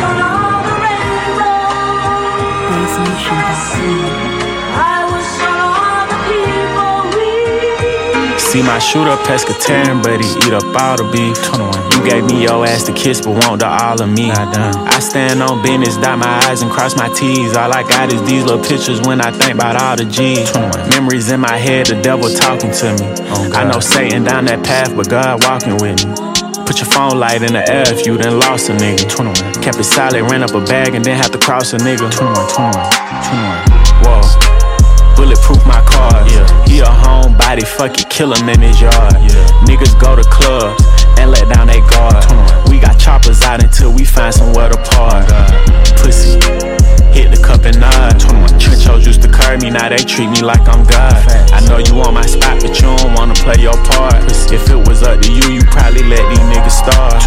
on all the rainbows. I wish on all the people we. See my shooter pescatarian, but he eat up all the beef. 21. You gave me your ass to kiss, but want the all of me. I stand on business, dot my I's and cross my T's. All I got is these little pictures when I think about all the G's. 21. Memories in my head, the devil talking to me. I know Satan down that path, but God walking with me. Put your phone light in the air if you done lost a nigga. 21. Kept it solid, ran up a bag and then have to cross a nigga. 21. Whoa. Bulletproof my cars. Yeah. He a homebody, fuck it, kill him in his yard. Yeah. Niggas go to clubs and let down they guard. 21. We got choppers out until we find somewhere to park. Pussy, hit the cup and nod. 21. Trenchos used to curve me, now they treat me like I'm God. Facts. I know you want my spot, but you don't wanna play your part. Pussy. If it was up to you, you probably let these niggas start.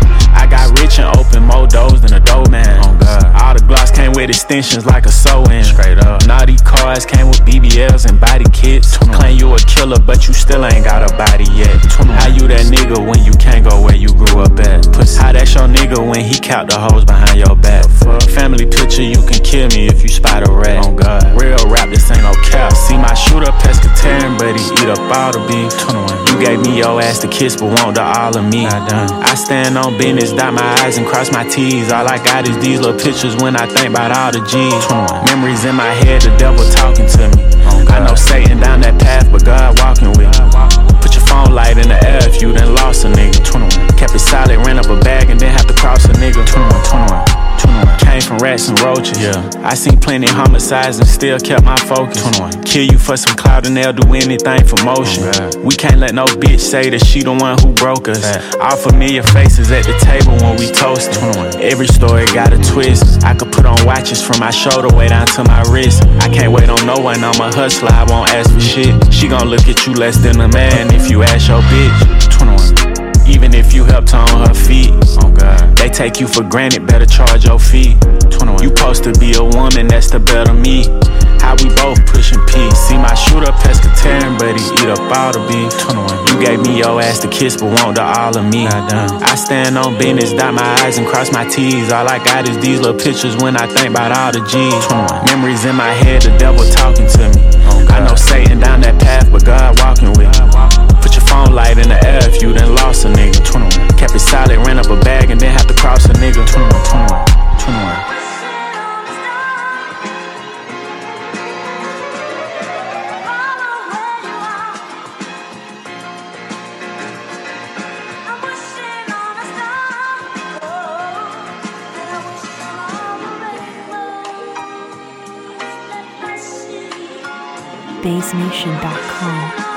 I got rich and opened more doors than a doorman. Oh God. All the Glocks came with extensions like a sew-in. Straight up. Naughty cars came with BBLs and body kits. Claim you a killer, but you still ain't got a body yet. How you that nigga when you can't go where you grew up at? How that's your nigga when he count the hoes behind your back? Family picture, you can kill me if you spot a rat. Oh God. Real rap, this ain't no cap. See my shooter pescatarian, but he eat up all the beef. 21. You gave me your ass to kiss, but want the all of me. I stand on business, dot my I's and cross my T's. All I got is these little pictures when I think about all the G's. 21. Memories in my head, the devil talking to me. I know Satan down that path, but God walking with me. Put your phone light in the air if you done lost a nigga. 21. Kept it solid, ran up a bag and then have to cross a nigga. 21. Came from rats and roaches. Yeah. I seen plenty homicides and still kept my focus. 21. Kill you for some clout and they'll do anything for motion. We can't let no bitch say that she the one who broke us. All familiar faces at the table when we toastin'. 21. Every story got a twist. I could put on watches from my shoulder way down to my wrist. I can't wait on no one, I'm a hustler, I won't ask for shit. She gon' look at you less than a man if you ask your bitch. 21. Even if you helped her on her feet. Oh God. They take you for granted, better charge your fee. 21. You supposed to be a woman, that's the better me. How we both pushing peace. See my shooter pescatarian, but he eat up all the beef. 21. You gave me your ass to kiss, but want the all of me. I stand on business, dot my I's and cross my T's. All I got is these little pictures when I think about all the G's. 21. Memories in my head, the devil talking to me. I know Satan down that path, but God walking with me. Put your phone light in the air if you done lost a nigga. 21. Kept it solid, ran up a bag and then have to cross a nigga. 21. BaseNation.com